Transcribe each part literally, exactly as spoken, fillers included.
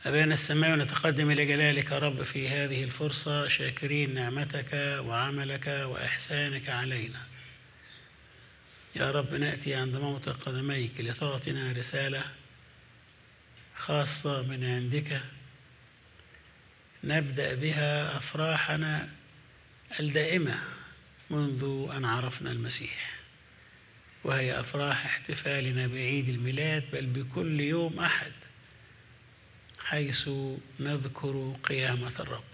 أبانا السماوي نتقدم إلى جلالك يا رب في هذه الفرصة شاكرين نعمتك وعملك وإحسانك علينا. يا رب نأتي عند موطئ قدميك لتعطينا رسالة خاصة من عندك نبدأ بها أفراحنا الدائمة منذ أن عرفنا المسيح، وهي أفراح احتفالنا بعيد الميلاد، بل بكل يوم أحد حيث نذكر قيامة الرب.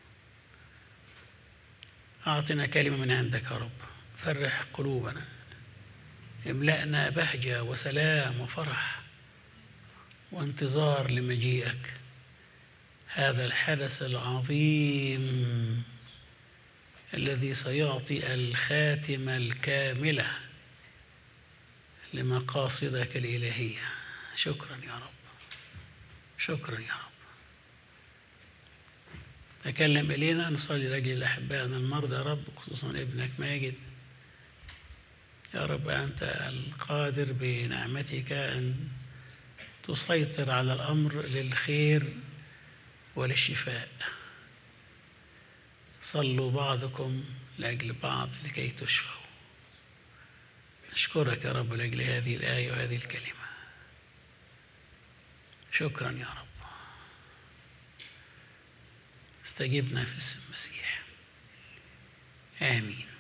أعطنا كلمة من عندك يا رب، فرح قلوبنا، املأنا بهجة وسلام وفرح وانتظار لمجيئك، هذا الحدث العظيم الذي سيعطي الخاتمة الكاملة لمقاصدك الإلهية. شكرا يا رب، شكرا يا رب. تكلم إلينا، نصلي لأجل أحبائنا المرضى يا رب، خصوصا ابنك ماجد. يا رب أنت القادر بنعمتك أن تسيطر على الأمر للخير وللشفاء. صلوا بعضكم لأجل بعض لكي تشفوا. أشكرك يا رب لأجل هذه الآية وهذه الكلمة. شكرا يا رب، استجبنا في اسم المسيح، آمين.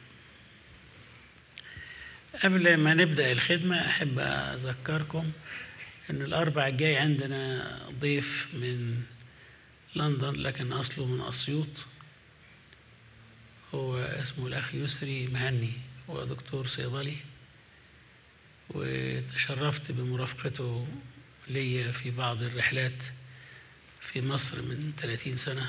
قبل ما نبدأ الخدمة أحب أذكركم أن الأربع الجاي عندنا ضيف من لندن لكن أصله من أسيوط، هو اسمه الأخ يسري مهني، هو دكتور صيدلي، وتشرفت بمرافقته لي في بعض الرحلات في مصر من ثلاثين سنة،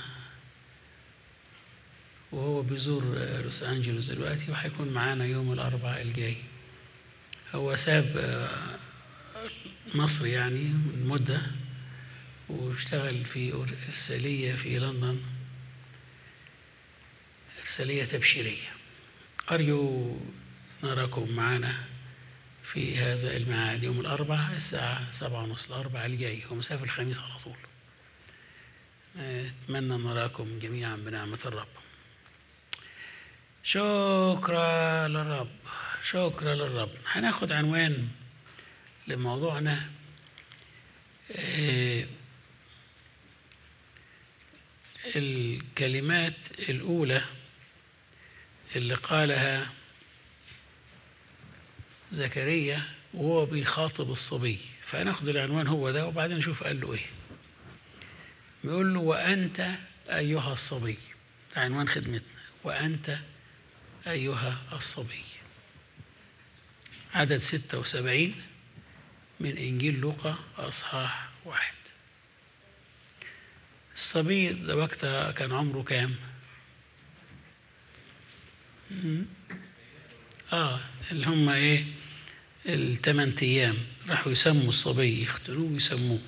وهو بيزور لوس أنجلوس دلوقتي وهيكون معانا يوم الأربعاء الجاي. هو ساب مصر يعني من مدة واشتغل في إرسالية في لندن، إرسالية تبشيرية. أرجو نراكم معنا في هذا الميعاد يوم الأربعاء الساعة سبعة ونص، الأربعاء الجاي، هو مسافة الخميس على طول. أتمنى نراكم جميعا بنعمة الرب. شكرا للرب، شكرا للرب. هناخد عنوان لموضوعنا الكلمات الأولى اللي قالها زكريا وهو بيخاطب الصبي. فناخد العنوان هو ده وبعدين نشوف قال له ايه. بيقول له وأنت أيها الصبي، ده عنوان خدمتنا، وأنت أيها الصبي. عدد ستة وسبعين من إنجيل لوقا أصحاح واحد. الصبي ده وقتها كان عمره كام؟ آه اللي هم إيه؟ الثمان أيام راحوا يسموا الصبي، يختنوه ويسموه.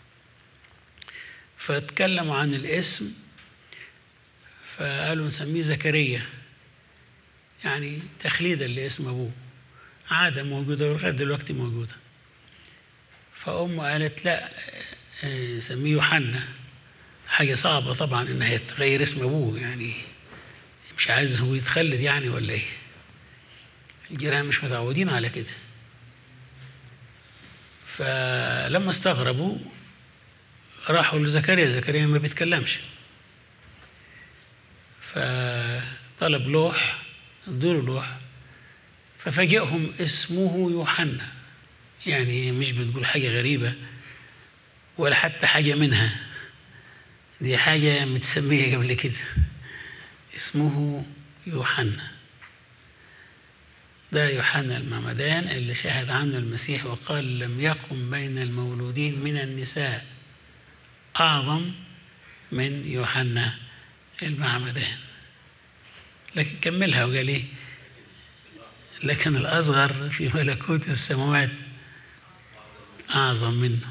فاتكلموا عن الاسم فقالوا نسميه زكريا، يعني تخليدا لاسم أبوه، عادة موجودة ولغاية دلوقتي موجودة. فأمه قالت لا سميه يوحنا، حاجة صعبة طبعا إنها يتغير اسم أبوه، يعني مش عايز هو يتخلد يعني ولا إيه؟ الجيران مش متعودين على كده. فلما استغربوا راحوا لزكريا، زكريا ما بيتكلمش، فطلب لوح، ادوله لوح، ففاجئهم اسمه يوحنا. يعني مش بتقول حاجة غريبة ولا حتى حاجة منها، دي حاجة متسمية قبل كده، اسمه يوحنا. ده يوحنا المعمدان اللي شهد عنه المسيح وقال لم يقم بين المولودين من النساء أعظم من يوحنا المعمدان. لكن كملها وقال إيه؟ لكن الأصغر في ملكوت السماوات أعظم منه.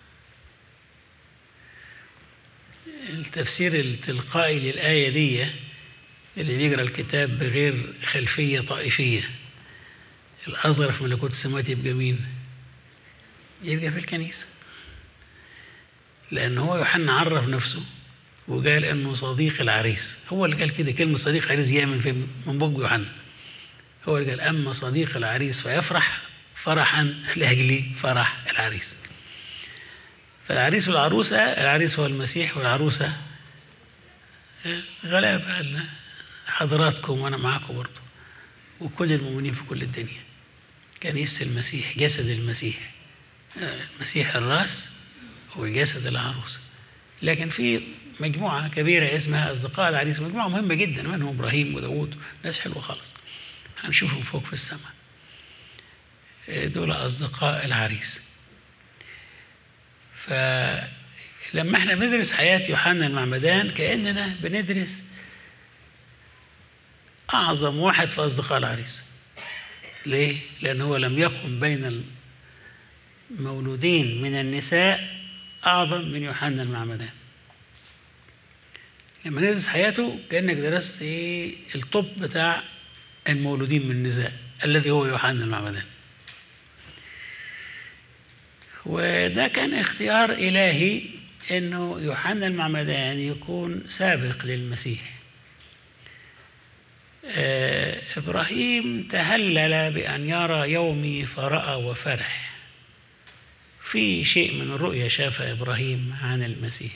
التفسير التلقائي للآية دي اللي بيقرأ الكتاب بغير خلفية طائفية، الأصغر في ملكوت السماوات يبقى مين؟ يبقى في الكنيسة. لأن هو يوحنا عرف نفسه وقال إنه صديق العريس. هو اللي قال كده، كلمة صديق العريس جاية من فين؟ من بق يوحنا. هو اللي قال أما صديق العريس فيفرح فرحا لأجل فرح العريس. فالعريس والعروسة، العريس هو المسيح والعروسة غلابة حضراتكم وأنا معاكم برضه، وكل المؤمنين في كل الدنيا. كنيسة المسيح، جسد المسيح، المسيح الرأس والجسد العروسة. لكن في مجموعة كبيرة اسمها أصدقاء العريس، مجموعة مهمة جدا، منهم إبراهيم وداود، ناس حلوة خالص هنشوفهم فوق في السماء. دول أصدقاء العريس. فلما احنا بندرس حياة يوحنا المعمدان كأننا بندرس أعظم واحد في أصدقاء العريس. ليه؟ لأنه هو لم يقم بين المولودين من النساء أعظم من يوحنا المعمدان. لما ندرس حياته كأنك درست إيه؟ الطب بتاع المولودين من النساء الذي هو يوحنا المعمدان. وده كان اختيار إلهي إنه يوحنا المعمدان يكون سابق للمسيح. آه إبراهيم تهلل بأن يرى يومي فرأى وفرح. في شيء من الرؤية شافها إبراهيم عن المسيح،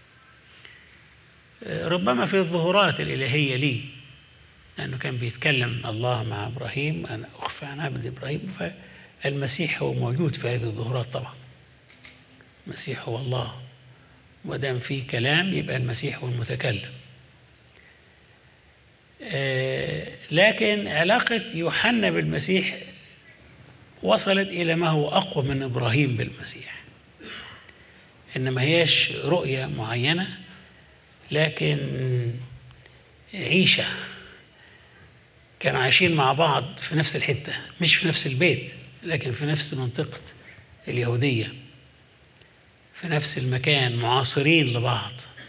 آه ربما في الظهورات الإلهية ليه، لأنه كان بيتكلم الله مع إبراهيم أنا أخفى عن عبد إبراهيم، فالمسيح هو موجود في هذه الظهورات. طبعا المسيح هو الله، ودام في كلام يبقى المسيح هو المتكلم. آه لكن علاقة يوحنا بالمسيح وصلت إلى ما هو أقوى من إبراهيم بالمسيح، إنما هيش رؤية معينة لكن عيشة. كانوا عايشين مع بعض في نفس الحتة، مش في نفس البيت لكن في نفس منطقة اليهودية، في نفس المكان، معاصرين لبعض.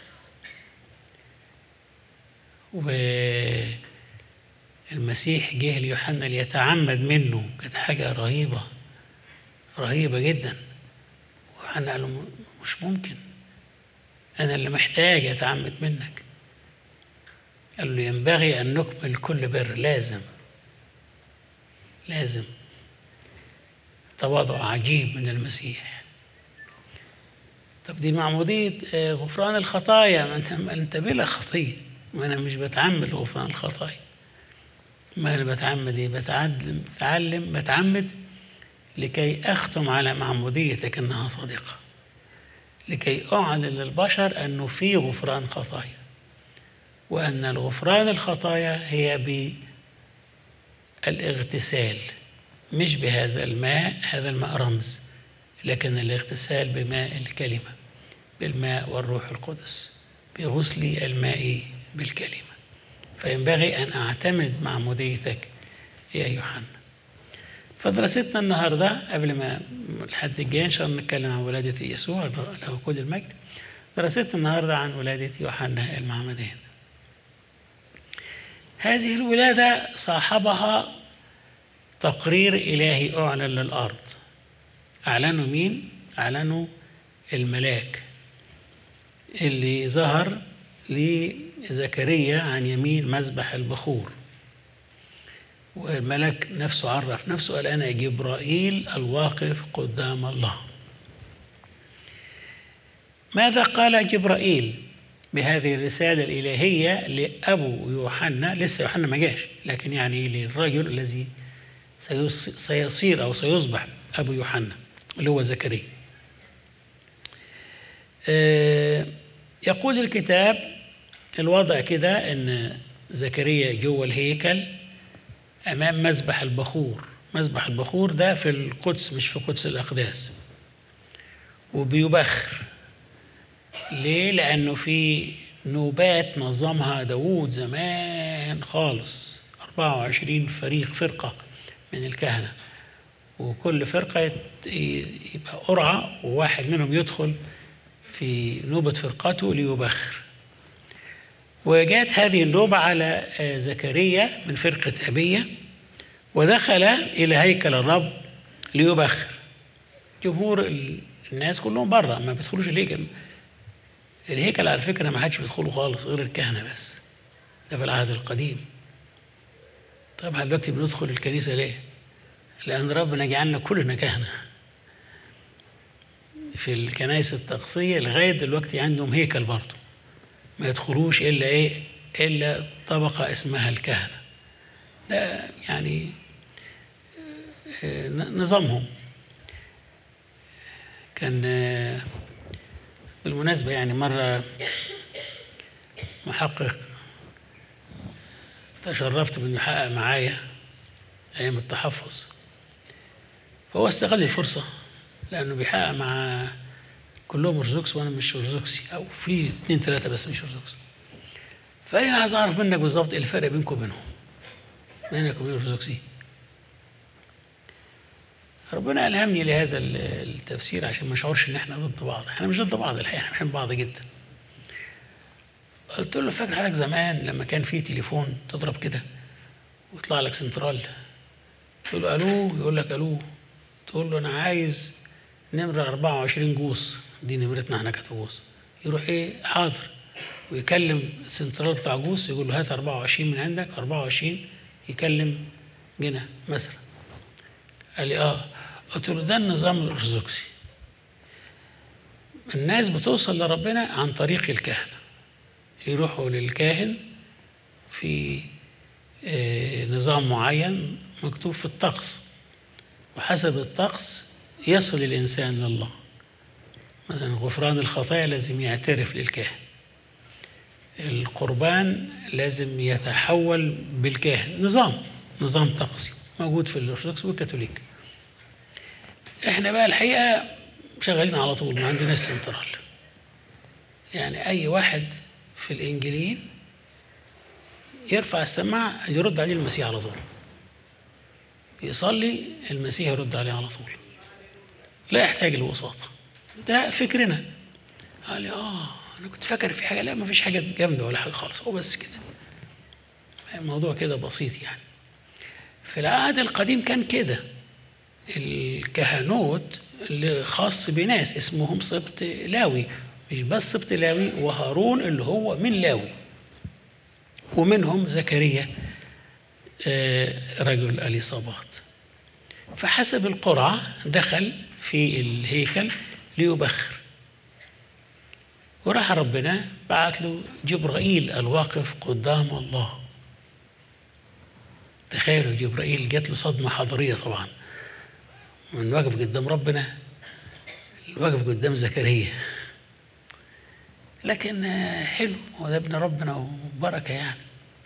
والمسيح جه ليوحنا ليتعمد منه، كانت حاجة رهيبة رهيبة جدا. ويوحنا قال له مش ممكن، أنا اللي محتاج أتعمد منك. قال له ينبغي أن نكمل كل بر، لازم لازم. تواضع عجيب من المسيح. طب دي معمودية غفران الخطايا، ما انت انت بلا خطية، ما انا مش بتعمد غفران الخطايا، ما انا بتعمد ايه؟ بتعلم بتعلم بتعمد لكي اختم على معموديتك انها صادقة، لكي اعلن للبشر انه في غفران خطايا، وان الغفران الخطايا هي بالاغتسال، مش بهذا الماء، هذا الماء رمز، لكن الاغتسال بماء الكلمة، بالماء والروح القدس، بغسل الماء بالكلمة. فينبغي أن أعتمد معموديتك يا يوحنا. فدراستنا النهاردة قبل ما الحد الجاي إن شاء الله نتكلم عن ولادة يسوع له كل المجد. دراستنا النهاردة عن ولادة يوحنا المعمدان. هذه الولادة صاحبها تقرير إلهي أعلن للأرض. أعلنوا مين؟ أعلنوا الملاك اللي ظهر لزكريا عن يمين مذبح البخور. والملاك نفسه عرف نفسه، قال أنا جبرائيل الواقف قدام الله. ماذا قال جبرائيل بهذه الرسالة الإلهية لأبو يوحنا؟ لسه يوحنا ما جاش، لكن يعني للرجل الذي سيصير أو سيصبح أبو يوحنا اللي هو زكريا. آه يقول الكتاب الوضع كده إن زكريا جوه الهيكل أمام مذبح البخور. مذبح البخور ده في القدس، مش في قدس الأقداس، وبيبخر. ليه؟ لأنه في نوبات نظمها داود زمان خالص، أربعة وعشرين فريق فرقة من الكهنة، وكل فرقة يبقى قرعة وواحد منهم يدخل في نوبة فرقته ليبخر. وجاءت هذه النوبة على زكريا من فرقة أبية، ودخل إلى هيكل الرب ليبخر. جمهور الناس كلهم بره، ما بيدخلوش الهيكل، الهيكل على فكرة ما حدش بيدخله خالص غير الكهنة بس، ده في العهد القديم. طبعا دلوقتي بندخل الكنيسة ليه؟ لأن ربنا جعلنا كلنا كهنة. في الكنائس التقصية لغاية دلوقتي عندهم هيكل برضه ما يدخلوش إلا إيه؟ إلا طبقة اسمها الكهنة. ده يعني نظامهم. كان بالمناسبة يعني مرة محقق تشرفت بأنه يحقق معايا أيام التحفظ، فهو استغل الفرصة لأنه بيحقق مع كلهم أرثوذكس وأنا مش أرثوذكسي، أو في اثنين ثلاثة بس مش أرثوذكس. فقال لي أنا عايز أعرف منك بالظبط إيه الفرق بينكم وبينهم، بينك وبين الأرثوذكسي. ربنا ألهمني لهذا التفسير عشان ما نشعرش إن إحنا ضد بعض. إحنا مش ضد بعض الحقيقة، إحنا بنحب بعض جدا. قلت له فاكر حضرتك زمان لما كان في تليفون تضرب كده ويطلع لك سنترال، تقول له ألو يقول لك ألو، تقول له أنا عايز نمرة أربعة وعشرين جوز، دي نمرتنا إحنا كانت جوز، يروح إيه حاضر ويكلم السنترال بتاع جوز يقول له هات أربعة وعشرين من عندك، أربعة وعشرين يكلم جنة مثلا. قال لي آه. قلت له ده النظام الأرثوذكسي. الناس بتوصل لربنا عن طريق الكهنة، يروحوا للكاهن في نظام معين مكتوب في الطقس، وحسب الطقس يصل الإنسان لله. مثلا غفران الخطايا لازم يعترف للكاهن، القربان لازم يتحول بالكاهن، نظام نظام طقسي موجود في الأرثوذكس والكاثوليك. احنا بقى الحقيقة شغالين على طول، ما عندناش سنترال. يعني أي واحد في الإنجيليين يرفع السماعة يرد عليه المسيح على طول، يصلي المسيح يرد عليه على طول، لا يحتاج الوساطة. ده فكرنا. قال لي آه أنا كنت فاكر في حاجة. لا ما فيش حاجة جامدة ولا حاجة خالص، هو بس كده الموضوع كده بسيط. يعني في العهد القديم كان كده، الكهنوت اللي خاص بناس اسمهم سبط لاوي، مش بس سبط لاوي، وهارون اللي هو من لاوي، ومنهم زكريا رجل اليصابات. فحسب القرعة دخل في الهيكل ليبخر، وراح ربنا بعت له جبرائيل الواقف قدام الله. تخيلوا جبرائيل جات له صدمة حضارية طبعا من واقف قدام ربنا، واقف قدام زكريا، لكن حلو، هو ده ابن ربنا وبركة يعني،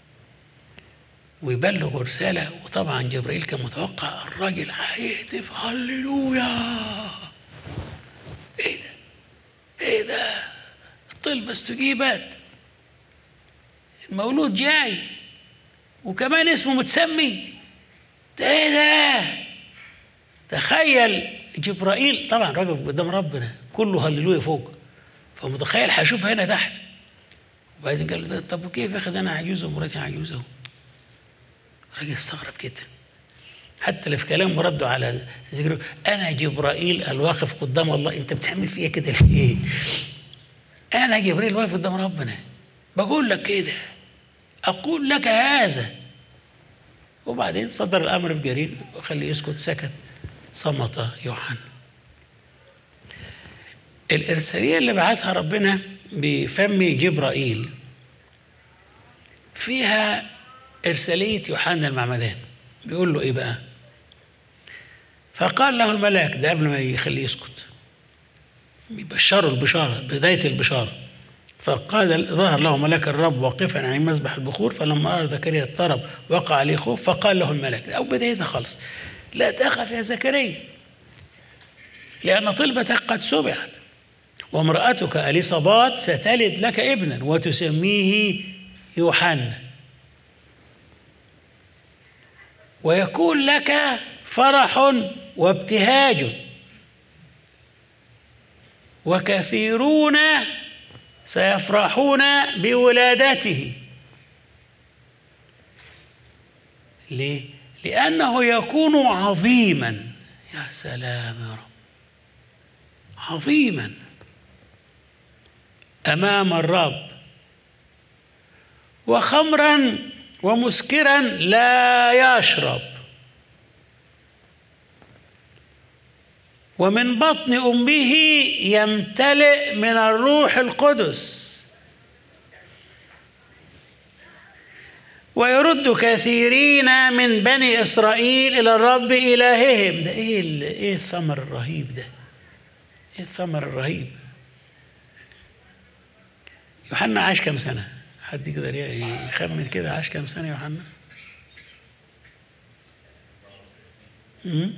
ويبلغ رسالة. وطبعا جبرائيل كان متوقع الراجل هيهتف هللويا، ايه ده ايه ده، الطلبة استجيبت، المولود جاي وكمان اسمه متسمي، ده ايه ده. تخيل جبرائيل طبعا راجل قدام ربنا كله هللويا فوق، فمتخيل هشوف هنا تحت. وبعدين قال له طب وكيف اخد انا عجوزه ومراتي عجوزه؟ الراجل استغرب كده، حتى اللي في كلامه ردوا على ذكره، انا جبرائيل الواقف قدام الله، انت بتعمل فيا كده ليه؟ انا جبريل واقف قدام ربنا بقول لك كده، اقول لك هذا. وبعدين صدر الامر بجرير وخليه يسكت، سكت، صمت يوحنا. الارساليه اللي بعتها ربنا بفم جبرائيل فيها ارساليه يوحنا المعمدان. بيقول له ايه بقى؟ فقال له الملاك، ده قبل ما يخليه يسكت، بيبشره البشاره، بدايه البشاره. فقال ظهر له ملاك الرب واقفا عن مسبح البخور، فلما رأى زكريا اضطرب وقع عليه خوف، فقال له الملاك، او بدايتها خالص، لا تخف يا زكريا لأن طلبتك قد سمعت، وامرأتك اليصابات ستلد لك ابنا وتسميه يوحنا، ويكون لك فرح وابتهاج، وكثيرون سيفرحون بولادته. ليه؟ لأنه يكون عظيما. يا سلام يا رب، عظيما. أمام الرب، وخمرا ومسكرا لا يشرب، ومن بطن أمه يمتلئ من الروح القدس، ويرد كثيرين من بني إسرائيل إلى الرب إلههم. ده إيه إيه الثمر الرهيب ده؟ إيه الثمر الرهيب؟ يوحنا عاش كم سنة؟ حد يقدر يخمن كده عاش كم سنة يوحنا؟ امم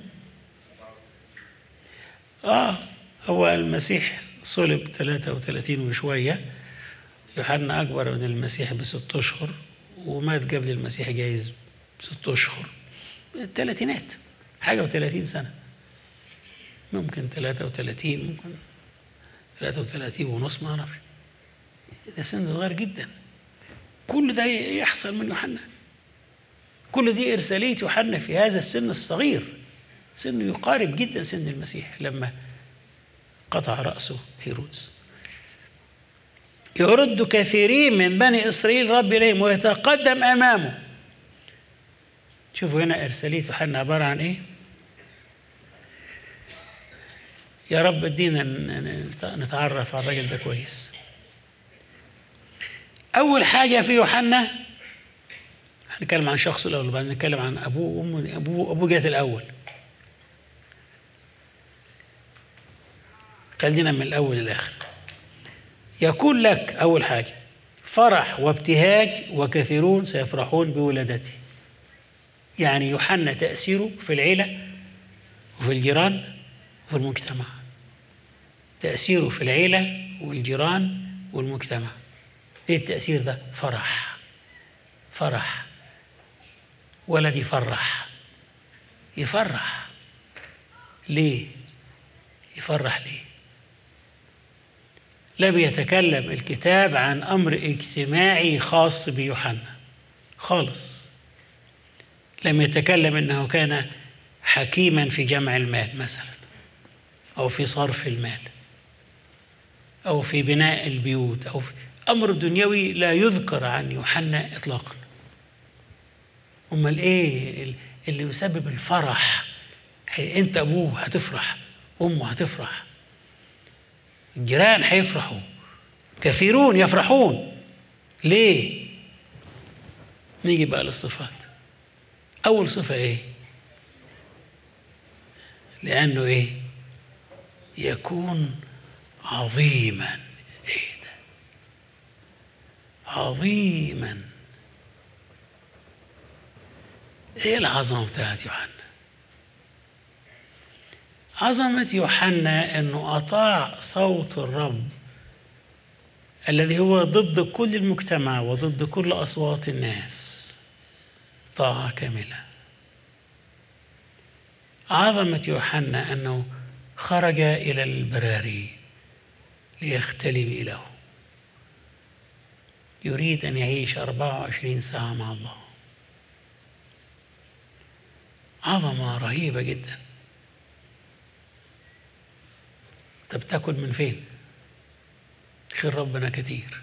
آه هو المسيح صلب ثلاثة وثلاثين وشوية، يوحنا أكبر من المسيح بست أشهر، ومات قبل المسيح جايز ست أشهر، الثلاثينات حاجة وثلاثين سنة، ممكن ثلاثة وثلاثين، ممكن ثلاثة وثلاثين ونص، ما أعرفش. ده سن صغير جدا. كل ده يحصل من يوحنا، كل دي إرسالية يوحنا في هذا السن الصغير، سنه يقارب جدا سن المسيح لما قطع رأسه هيرودس. يرد كثيرين من بني إسرائيل رب إليهم ويتقدم أمامه. شوفوا هنا إرسالية يوحنا عبارة عن إيه؟ يا رب ادينا نتعرف على الراجل ده كويس. أول حاجة في يوحنا هنتكلم عن شخصه الأول، وبعدين نتكلم عن أبوه وأمه. أبوه أبوه جات الأول، خلينا من الأول للآخر. يكون لك أول حاجة فرح وابتهاج، وكثيرون سيفرحون بولادته. يعني يوحنا تأثيره في العيلة وفي الجيران وفي المجتمع، تأثيره في العيلة والجيران والمجتمع. إيه التأثير ده؟ فرح، فرح، ولد يفرح، يفرح. ليه يفرح؟ ليه؟ لم يتكلم الكتاب عن أمر اجتماعي خاص بيوحنا خالص. لم يتكلم أنه كان حكيما في جمع المال مثلا، أو في صرف المال، أو في بناء البيوت، أو في أمر دنيوي لا يذكر عن يوحنا إطلاقا. أمال إيه اللي يسبب الفرح؟ أنت أبوه هتفرح، أمه هتفرح، الجيران هيفرحوا، كثيرون يفرحون. ليه؟ نيجي بقى للصفات. أول صفة إيه؟ لأنه إيه؟ يكون عظيما. إيه ده؟ عظيما. إيه العظمة بتاعت يوحنا؟ عظمة يوحنا أنه أطاع صوت الرب الذي هو ضد كل المجتمع وضد كل أصوات الناس، طاعة كاملة. عظمة يوحنا أنه خرج إلى البراري ليختلي بإلهه، يريد أن يعيش أربعة وعشرين ساعة مع الله. عظمة رهيبة جدا. طب تاكل من فين؟ خير ربنا كتير.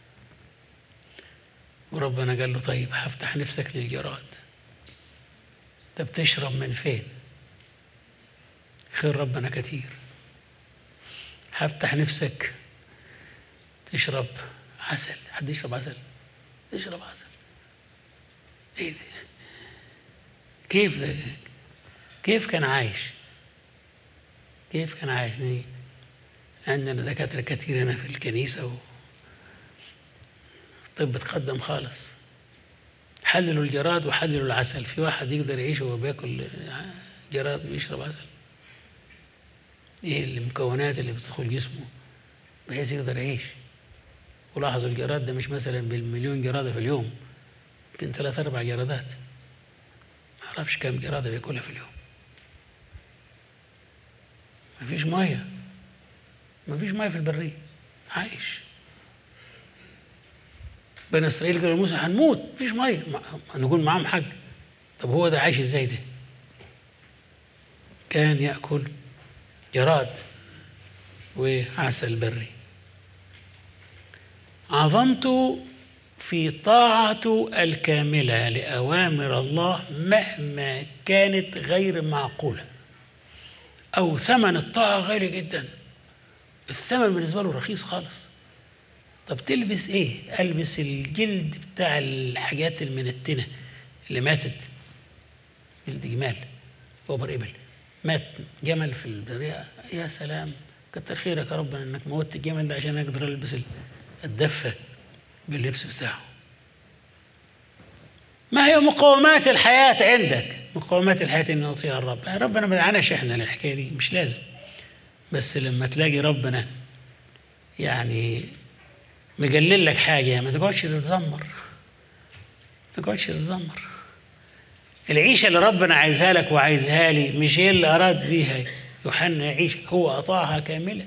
وربنا قال له طيب هفتح نفسك للجراد. طب تشرب من فين؟ خير ربنا كتير. هفتح نفسك تشرب عسل. حد يشرب عسل؟ تشرب عسل. ايه ده؟ كيف ده؟ كيف كان عايش؟ كيف كان عايش؟ عندنا دكاترة كتير هنا في الكنيسة والطب تقدم خالص، حللوا الجراد وحللوا العسل. في واحد يقدر يعيش وهو بياكل جراد ويشرب عسل؟ ايه المكونات اللي بتدخل جسمه بحيث يقدر يعيش؟ ولاحظوا الجراد ده مش مثلا بالمليون جرادة في اليوم، يمكن ثلاث أربع جرادات، ما أعرفش كم جرادة بياكلها في اليوم. مفيش مية، مفيش مية في البرية، عايش. بني إسرائيل قالوا لموسى هنموت، مفيش مية، نقول معاهم حاجة. طب هو ده عايش ازاي ده؟ كان يأكل جراد وعسل بري. عظمته في طاعته الكاملة لأوامر الله مهما كانت غير معقولة، أو ثمن الطاعة غالي جدا، الثمن بالنسبة له رخيص خالص. طب تلبس إيه؟ ألبس الجلد بتاع الحاجات المنتنة اللي ماتت، جلد جمال، وبر إبل، مات جمل في البرية، يا سلام، كتر خيرك يا رب إنك موتت الجمل ده عشان أقدر ألبس الدفة باللبس بتاعه. ما هي مقومات الحياة عندك؟ مقومات الحياة إن نطيع الرب. ربنا ما دعاناش إحنا للحكاية دي، مش لازم، بس لما تلاقي ربنا يعني مقلل لك حاجة ما تقعدش تتذمر، ما تقعدش تتذمر. العيشة اللي ربنا عايزها لك وعايزها لي مش هي اللي أراد بيها يوحنا يعيش، هو أطاعها كاملة.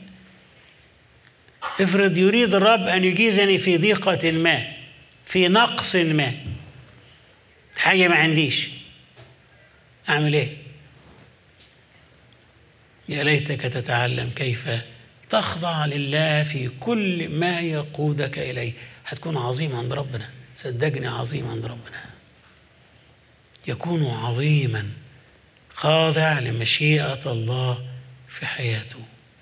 افرض يريد الرب أن يجيزني في ضيقة ما، في نقص ما، حاجة ما عنديش، أعمل إيه؟ يا ليتك تتعلم كيف تخضع لله في كل ما يقودك إليه. هتكون عظيم عند ربنا، صدقني عظيم عند ربنا. يكون عظيما خاضع لمشيئة الله في حياته.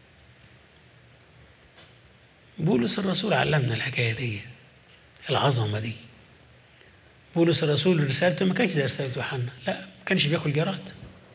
بولس الرسول علمنا الحكاية دي، العظمة دي. بولس الرسول رسالته ما كانش زي رسالة يوحنا، لا، ما كانش بياكل جراد،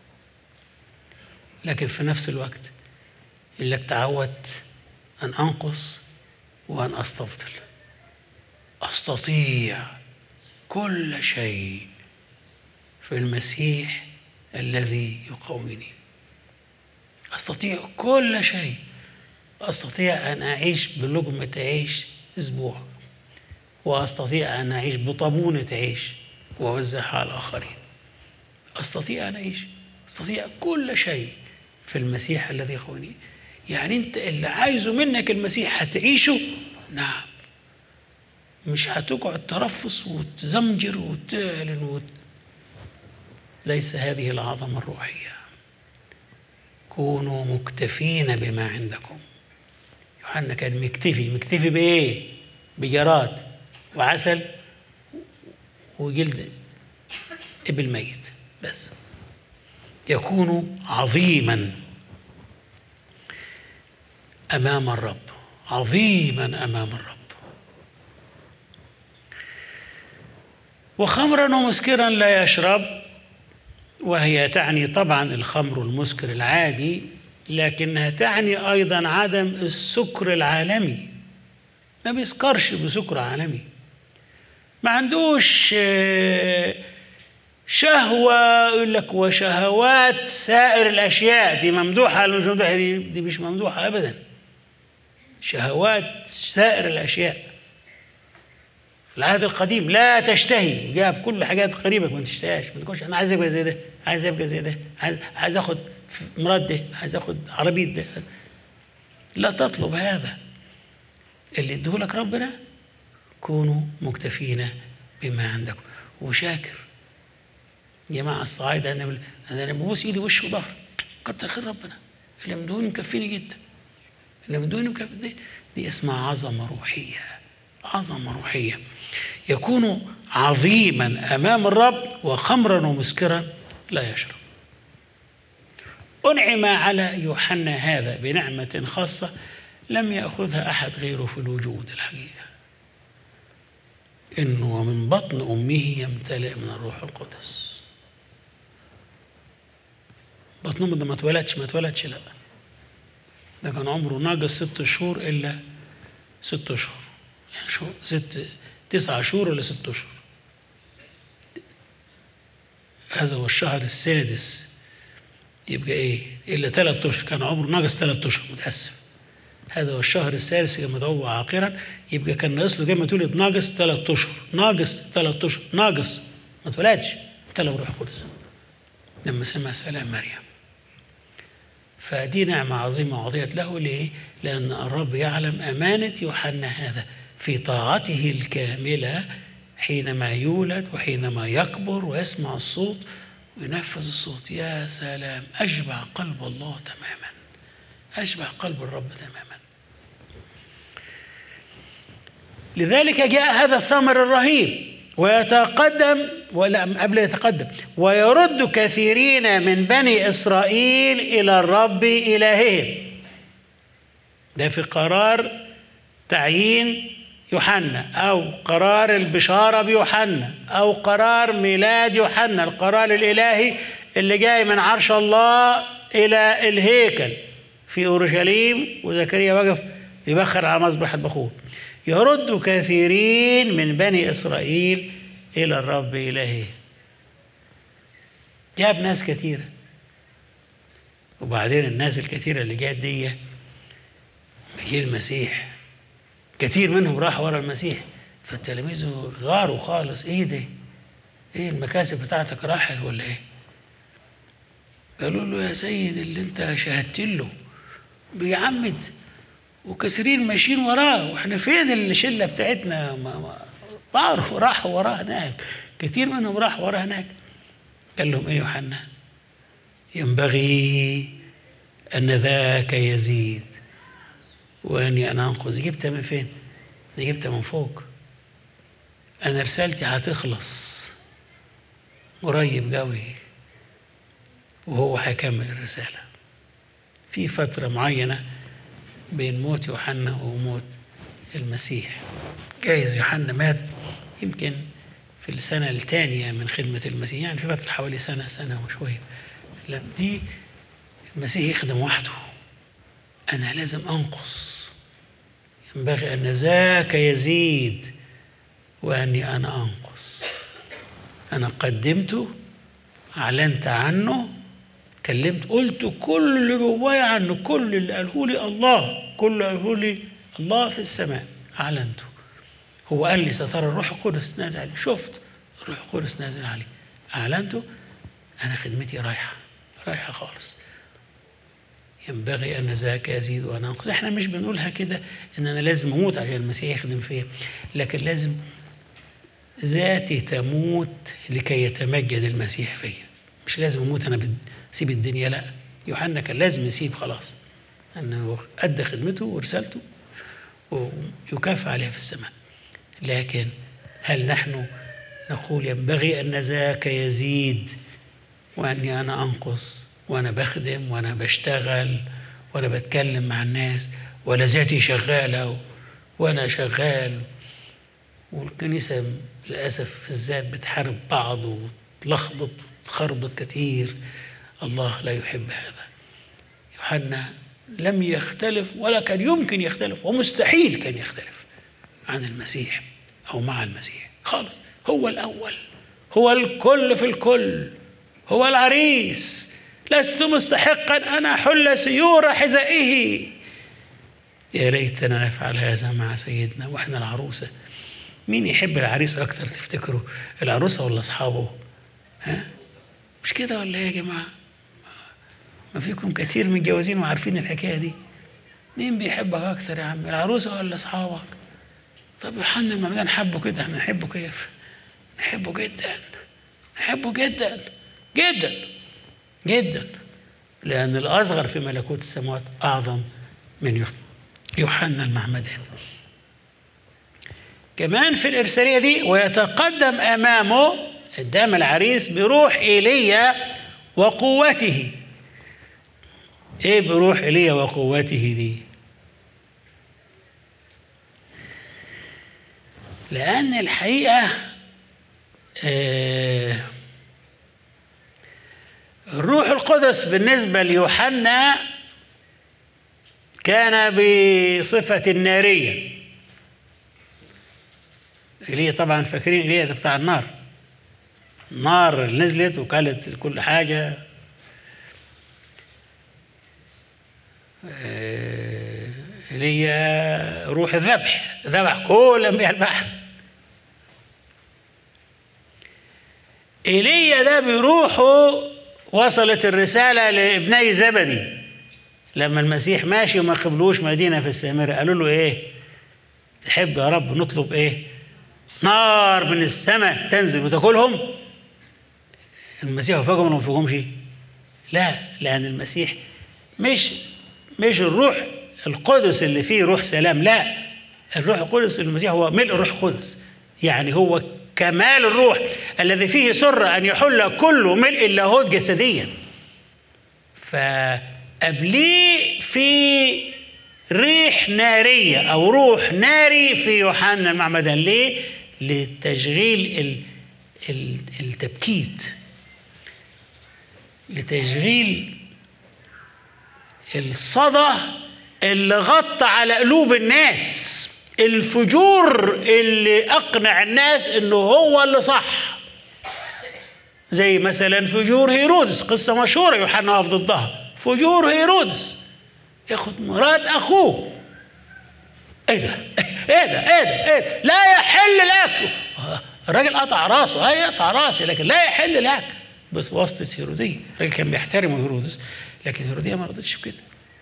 لكن في نفس الوقت اللي تعودت أن أنقص وأن أستفضل. أستطيع كل شيء في المسيح الذي يقويني. أستطيع كل شيء. أستطيع أن أعيش بلقمة عيش أسبوع، وأستطيع أن أعيش بطابونة عيش وأوزعها على الآخرين. أستطيع أن أعيش، أستطيع كل شيء في المسيح الذي يقويني. يعني أنت اللي عايزه منك المسيح هتعيشه. نعم، مش هتقعد ترفص وتزمجر وتعلن وت... ليس هذه العظمة الروحية. كونوا مكتفين بما عندكم. يوحنا كان مكتفي. مكتفي بإيه؟ بجراد وعسل وجلد إبل ميت بس. يكون عظيما أمام الرب، عظيما أمام الرب. وخمرا ومسكرا لا يشرب، وهي تعني طبعا الخمر المسكر العادي، لكنها تعني أيضا عدم السكر العالمي. ما بيسكرش بسكر عالمي، ما عندوش شهوة يقول لك وشهوات سائر الأشياء دي ممدوحة، دي, دي مش ممدوحة أبدا. شهوات سائر الأشياء في العهد القديم لا تشتهي، جاب كل حاجات قريبك ما تشتهيش، ما تقولش أنا عايز أبقى زي ده، عايز أبقى زي ده، عايز عايز أخد مراد ده، عايز أخد عربية ده. لا تطلب هذا. اللي ادهولك ربنا كونوا مكتفين بما عندكم. وشاكر. جماعة الصعايدة أنا أنا ببوس إيدي وش وظهر، كتر خير ربنا، اللي مدهوني مكفيني جدا، اللي مدهوني مكفيني دي, دي اسمها عظمة روحية، عظمة روحية. يكون عظيما أمام الرب وخمرا ومسكرا لا يشرب. أنعم على يوحنا هذا بنعمة خاصة لم يأخذها أحد غيره في الوجود. الحقيقة إنه من بطن أمه يمتلئ من الروح القدس. بطن أمه ده ما اتولدش ما اتولدش لا، ده كان عمره ناقص ست شهور إلا ست أشهر، يعني شو ست تسعة شهور ولا ست أشهر. هذا هو الشهر السادس، يبقى إيه؟ إلا ثلاث أشهر، كان عمره ناقص ثلاث أشهر، متأسف. هذا هو الشهر السادس كما هو عاقرا، يبقى كان ناقص له كما تولد ناقص ثلاث أشهر، ناقص ثلاث أشهر، ناقص ما اتولدش، امتلأ بروح القدس لما سمع سلام مريم. فدي نعمة عظيمة أعطيت له. ليه؟ لأن الرب يعلم أمانة يوحنا هذا في طاعته الكاملة حينما يولد وحينما يكبر ويسمع الصوت وينفذ الصوت. يا سلام، أشبع قلب الله تماما، أشبع قلب الرب تماما. لذلك جاء هذا الثمر الرهيب ويتقدم، ولا قبل يتقدم، ويرد كثيرين من بني إسرائيل إلى الرب إلههم. ده في قرار تعيين يوحنا، أو قرار البشارة بيوحنا، أو قرار ميلاد يوحنا، القرار الإلهي اللي جاي من عرش الله إلى الهيكل في أورشليم، وزكريا وقف يبخر على مذبح البخور. يرد كثيرين من بني إسرائيل إلى الرب إلهه. جاب ناس كثيرة، وبعدين الناس الكثيرة اللي جات دي هي المسيح، كثير منهم راح ورا المسيح، فالتلاميذ غاروا خالص. ايه ده؟ ايه المكاسب بتاعتك راحت ولا ايه؟ قالوا له يا سيد اللي انت شاهدت له بيعمد وكثيرين ماشيين وراه، واحنا فين الشله بتاعتنا؟ طاروا راحوا وراه هناك، كثير منهم راح وراه هناك. قال لهم ايه يوحنا؟ ينبغي ان ذاك يزيد واني انا انقذ. جبتها من فين؟ دي جبتها من فوق. انا رسالتي هتخلص قريب قوي، وهو هيكمل الرساله في فتره معينه بين موت يوحنا وموت المسيح. جايز يوحنا مات يمكن في السنة الثانية من خدمة المسيح، يعني في فترة حوالي سنة سنة وشوية. لما دي المسيح يخدم وحده، أنا لازم أنقص، ينبغي أن ذاك يزيد وأني أنا أنقص. أنا قدمته، أعلنت عنه، كلمت، قلت كل اللي جوايا عنه، كل اللي قاله لي الله، كل اللي قاله لي الله في السماء أعلنته. هو قال لي سترى الروح القدس نازل عليه، شفت الروح القدس نازل عليه، أعلنته. أنا خدمتي رايحة رايحة خالص. ينبغي أن ذاك يزيد وأنا أنقص. إحنا مش بنقولها كده إن أنا لازم أموت عشان المسيح يخدم فيا، لكن لازم ذاتي تموت لكي يتمجد المسيح فيا. مش لازم أموت أنا بسيب الدنيا، لا. يوحنا كان لازم يسيب خلاص، أنه أدى خدمته ورسالته ويكافئ عليها في السماء. لكن هل نحن نقول ينبغي أن ذاك يزيد وأني أنا أنقص، وأنا بخدم وأنا بشتغل وأنا بتكلم مع الناس، ولا ذاتي شغالة وأنا شغال؟ والكنيسة للأسف في الذات بتحارب بعض وتلخبط وتخربط كتير. الله لا يحب هذا. يوحنا لم يختلف ولا كان يمكن يختلف، ومستحيل كان يختلف عن المسيح أو مع المسيح خالص. هو الأول، هو الكل في الكل، هو العريس. لست مستحقا أن أحل سيور حذائه. يا ريتنا نفعل هذا مع سيدنا وإحنا العروسة. مين يحب العريس أكتر تفتكروا؟ العروسة ولا أصحابه؟ ها؟ مش كده ولا إيه يا جماعة؟ ما فيكم كثير من الجوازين وعارفين الحكاية دي. مين بيحبك أكتر يا عم، العروسة ولا أصحابك؟ طب يوحنا المعمدان حبه كده، احنا نحبه كيف؟ نحبه جدا، نحبه جدا جدا جدا، لأن الأصغر في ملكوت السماوات أعظم من يوحنا المعمدان. كمان في الإرسالية دي ويتقدم أمامه قدام العريس بروح إيليا وقوته. إيه بروح إيليا وقوته دي؟ لأن الحقيقة آه الروح القدس بالنسبة ليوحنا كان بصفة نارية. إيليا طبعا فاكرين إيليا ده بتاع النار، النار اللي نزلت وكلت كل حاجة. آه إيليا روح الذبح، ذبح كل أنبياء البحر. إيليا ده بروحه وصلت الرسالة لابني زبدي لما المسيح ماشي وما قبلوش مدينة في السامرة. قالوا له إيه؟ تحب يا رب نطلب إيه؟ نار من السماء تنزل وتاكلهم؟ المسيح وفقهم ولا ما وفقهمش؟ لا، لأن المسيح مش مش الروح القدس اللي فيه روح سلام، لا، الروح القدس المسيح هو ملء الروح القدس، يعني هو كمال الروح الذي فيه سر أن يحل كل ملء اللاهوت جسديا. فقبليه في ريح نارية أو روح ناري في يوحنا المعمدان. ليه؟ لتشغيل التبكيت، لتشغيل الصدى اللي غطى على قلوب الناس، الفجور اللي أقنع الناس إنه هو اللي صح، زي مثلا فجور هيرودس، قصة مشهورة يوحنا واقف ضدها. فجور هيرودس ياخد مرات أخوه، إيه ده؟ إيه ده؟ إيه ده؟ إيه ده؟ لا يحل لك. الراجل قطع راسه، هي قطع راسي، لكن لا يحل لك، بس واسطة هيرودية. الراجل كان بيحترم هيرودس، لكن هيرودية ما رضتش بكده.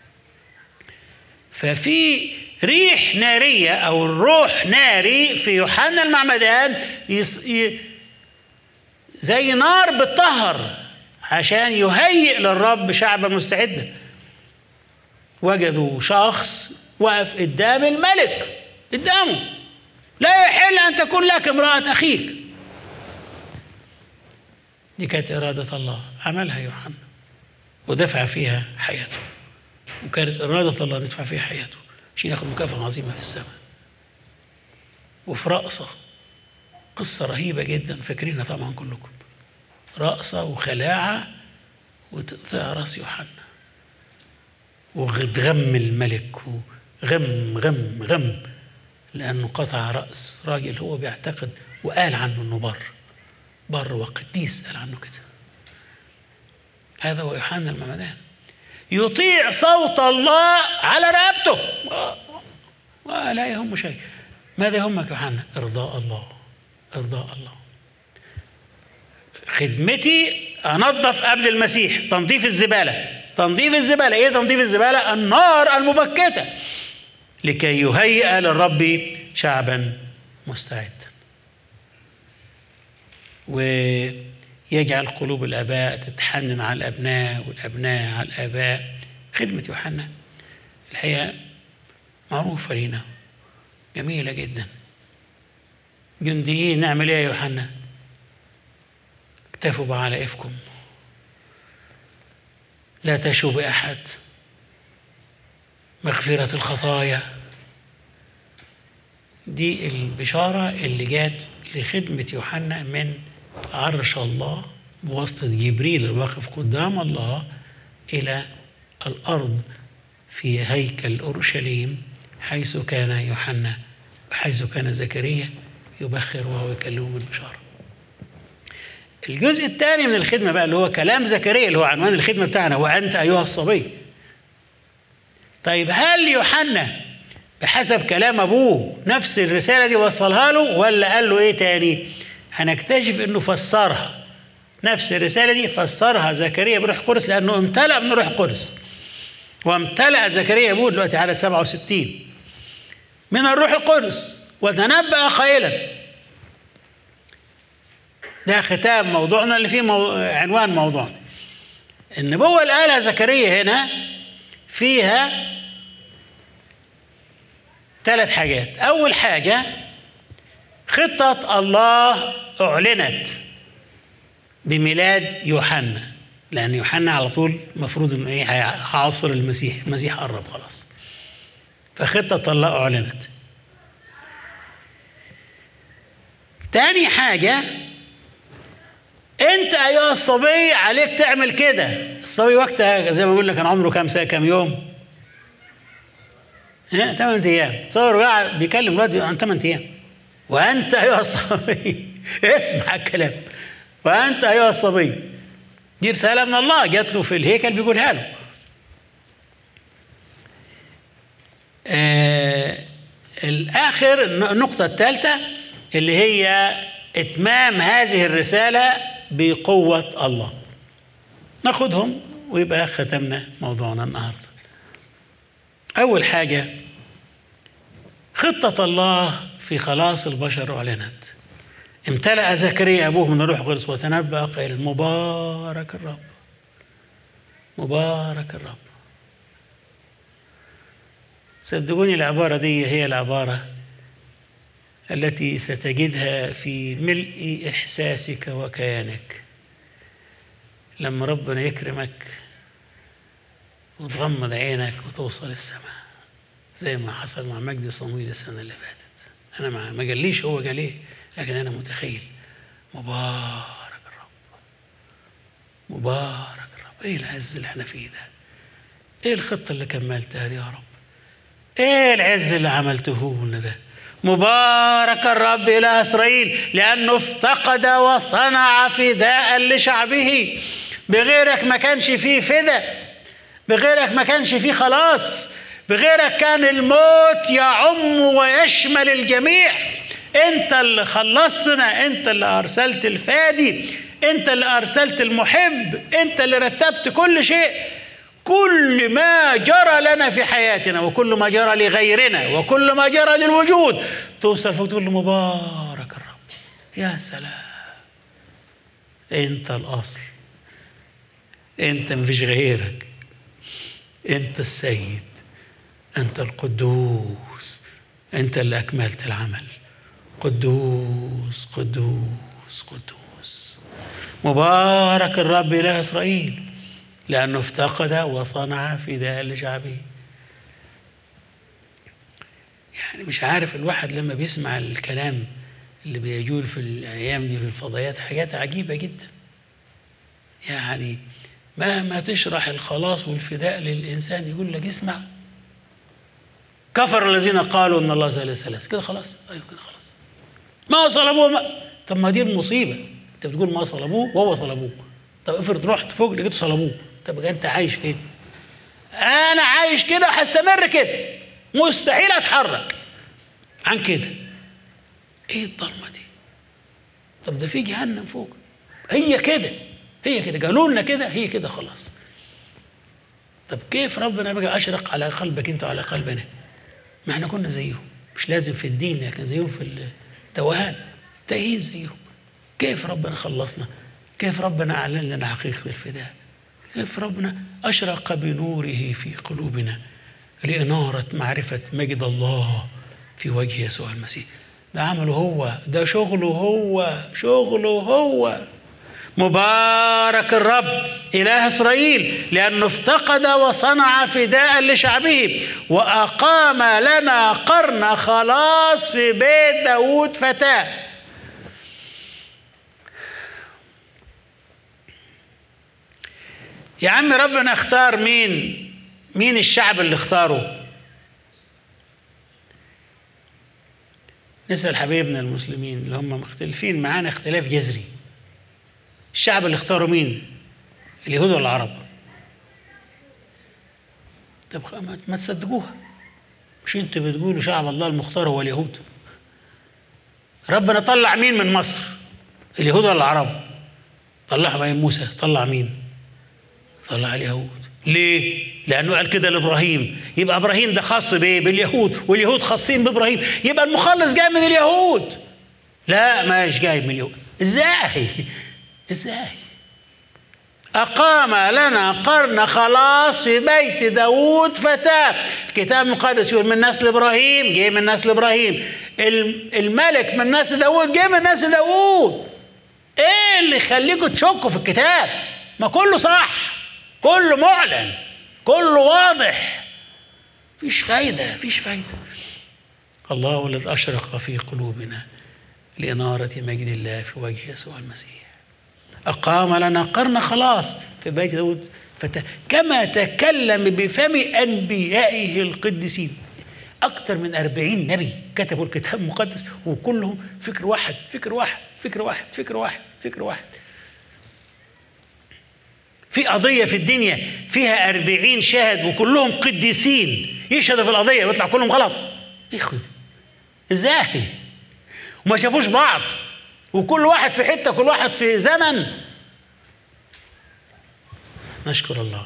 ففي ريح نارية أو الروح ناري في يوحنا المعمدان، يص... ي... زي نار بتطهر عشان يهيئ للرب شعبا مستعدا. وجدوا شخص وقف قدام الملك، قدامه، لا يحل أن تكون لك امرأة أخيك. دي كانت إرادة الله، عملها يوحنا ودفع فيها حياته، وكانت إرادة الله ندفع فيها حياته عشان ياخد مكافأة عظيمة في السماء. وفي رقصة، قصة رهيبة جدا، فاكرينها طبعا كلكم، رقصة وخلاعة وتقطع راس يوحنا وغم الملك، وغم غم غم لأنه قطع رأس راجل هو بيعتقد وقال عنه أنه بر بر وقديس، قال عنه كده. هذا هو يوحنا المعمدان، يطيع صوت الله على رقبته ولا يهم شيء. ماذا يهمك يوحنا؟ إرضاء الله، إرضاء الله. خدمتي أنظف قبل المسيح، تنظيف الزبالة. تنظيف الزبالة إيه تنظيف الزبالة؟ النار المبكتة، لكي يهيئ للرب شعبا مستعدا ويجعل قلوب الآباء تتحنن على الأبناء والأبناء على الآباء. خدمة يوحنا الحقيقة معروفة لنا، جميلة جدا. جنديين نعمل ايه يا يوحنا؟ اكتفوا بعلائفكم، لا تشوا بأحد، مغفرة الخطايا. دي البشارة اللي جات لخدمة يوحنا من عرش الله بواسطة جبريل الواقف قدام الله إلى الأرض في هيكل أورشليم، حيث كان يوحنا حيث كان زكريا يبخر وهو يكلمه بالبشارة. الجزء الثاني من الخدمة بقى اللي هو كلام زكريا اللي هو عنوان الخدمة بتاعنا، وأنت أيها الصبي. طيب هل يوحنا بحسب كلام أبوه نفس الرسالة دي وصلها له ولا قال له إيه تاني؟ هنكتشف إنه فسرها، نفس الرسالة دي فسرها زكريا بروح القدس، لأنه امتلأ من روح القدس. وامتلأ زكريا أبوه دلوقتي على سبعة وستين من الروح القدس، وتنبأ قائلا، ده ختام موضوعنا اللي فيه مو... عنوان موضوعنا. النبوة اللي قالها زكريا هنا فيها ثلاث حاجات. أول حاجة خطة الله أعلنت بميلاد يوحنا، لأن يوحنا على طول مفروض إنه إيه هيعاصر المسيح، المسيح قرب خلاص، فخطة الله أعلنت. تاني حاجة، أنت أيها الصبي عليك تعمل كده. الصبي وقتها زي ما بقول لك كان عمره كام سنة كام يوم؟ ها ثمان أيام. تصور قاعد بيكلم الواد عن ثمان أيام. وأنت أيها الصبي اسمع الكلام، وأنت أيها الصبي. دي رسالة من الله جات له في الهيكل بيقولها له. آه الآخر النقطة الثالثة اللي هي إتمام هذه الرسالة بقوة الله. ناخدهم ويبقى ختمنا موضوعنا النهاردة. أول حاجة، خطة الله في خلاص البشر أعلنت. امتلأ زكريا أبوه من الروح القدس وتنبأ قائلا مبارك الرب، مبارك الرب. صدقوني العبارة دي هي العبارة التي ستجدها في ملء إحساسك وكيانك لما ربنا يكرمك وتغمض عينك وتوصل السماء، زي ما حصل مع مجدي صمويل السنة اللي فاتت. أنا ما قاليش هو قال إيه، لكن أنا متخيل مبارك الرب، مبارك الرب. إيه العز اللي احنا فيه ده؟ إيه الخطة اللي كملتها دي يا رب؟ إيه العز اللي عملته لنا ده؟ مبارك الرب إله إسرائيل لأنه افتقد وصنع فداء لشعبه. بغيرك ما كانش فيه فداء، بغيرك ما كانش فيه خلاص، بغيرك كان الموت يعم ويشمل الجميع. انت اللي خلصتنا، انت اللي ارسلت الفادي، انت اللي ارسلت المحب، انت اللي رتبت كل شيء. كل ما جرى لنا في حياتنا وكل ما جرى لغيرنا وكل ما جرى للوجود توصل فوق تقول له مبارك الرب. يا سلام، انت الاصل، انت مفيش غيرك، انت السيد، انت القدوس، انت اللي اكملت العمل. قدوس قدوس قدوس. مبارك الرب إله إسرائيل لأنه افتقد وصنع فداء لشعبه. يعني مش عارف، الواحد لما بيسمع الكلام اللي بيجول في الأيام دي في الفضائيات حاجات عجيبة جدا. يعني مهما تشرح الخلاص والفداء للإنسان يقول لك اسمع، كفر الذين قالوا إن الله ثالث ثلاث. كده خلاص؟ أيوه كده خلاص. ما صلبوه ما. طب ما دي المصيبة، أنت بتقول ما صلبوه وهو صلبوه. طب افرض رحت فوق لقيته صلبوه، طب أنت عايش فين؟ أنا عايش كده وهستمر كده، مستحيل أتحرك عن كده. إيه الضلمة دي؟ طب ده في جهنم فوق. هي كده، هي كده، قالوا لنا كده، هي كده خلاص. طب كيف ربنا بقى أشرق على قلبك أنت وعلى قلبنا؟ ما احنا كنا زيهم، مش لازم في الدين لكن زيهم في التوهان، تايهين زيهم. كيف ربنا خلصنا؟ كيف ربنا أعلن لنا حقيقة الفداء؟ كيف ربنا أشرق بنوره في قلوبنا لإنارة معرفة مجد الله في وجه يسوع المسيح. ده عمله هو، ده شغله هو، شغله هو. مبارك الرب إله إسرائيل لأنه افتقد وصنع فداء لشعبه وأقام لنا قرن خلاص في بيت داود فتاه. يا عم ربنا اختار مين؟ مين الشعب اللي اختاره؟ نسأل حبايبنا المسلمين اللي هم مختلفين معانا اختلاف جذري. الشعب اللي اختاروا مين؟ اليهود ولا العرب؟ طب ما تصدقوها، مش انتوا بتقولوا شعب الله المختار هو اليهود؟ ربنا طلع مين من مصر؟ اليهود ولا العرب؟ طلع بقى موسى، طلع مين؟ طلع اليهود. ليه؟ لأنه قال كده لإبراهيم. يبقى إبراهيم ده خاص بإيه؟ باليهود، واليهود خاصين بإبراهيم، يبقى المخلص جاي من اليهود. لا، ماش جاي من اليهود. إزاي؟ إزاي؟ أقام لنا قرن خلاص في بيت داود فتاه. الكتاب المقدس يقول من نسل إبراهيم، جاي من نسل إبراهيم. الملك من نسل داود، جاي من نسل داود. إيه اللي يخليكم تشكوا في الكتاب؟ ما كله صح، كله معلن، كله واضح. فيش فايدة، فيش فايدة. الله الذي أشرق في قلوبنا لإنارة مجد الله في وجه يسوع المسيح. أقام لنا قرن خلاص في بيت داود فتاه كما تكلم بفم أنبيائه القديسين. أكثر من أربعين نبي كتبوا الكتاب المقدس وكلهم فكر واحد، فكر واحد، فكر واحد، فكر واحد، فكر واحد. في قضية في الدنيا فيها أربعين شاهد وكلهم قديسين يشهدوا في القضية ويطلع كلهم غلط. ياخد إزاي؟ وما شافوش بعض وكل واحد في حتة، كل واحد في زمن. نشكر الله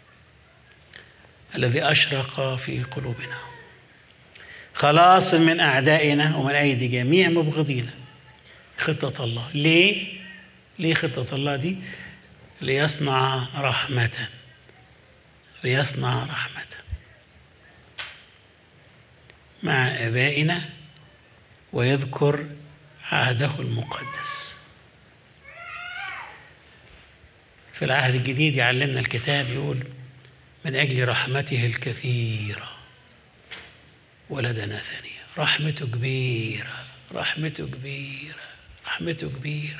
الذي أشرق في قلوبنا خلاص من أعدائنا ومن أيدي جميع مبغضينا. خطة الله. ليه؟ ليه خطة الله دي؟ ليصنع رحمة، ليصنع رحمة مع آبائنا ويذكر عهده المقدس. في العهد الجديد يعلمنا الكتاب يقول من أجل رحمته الكثيرة ولدنا ثانية. رحمته كبيرة، رحمته كبيرة، رحمته كبيرة.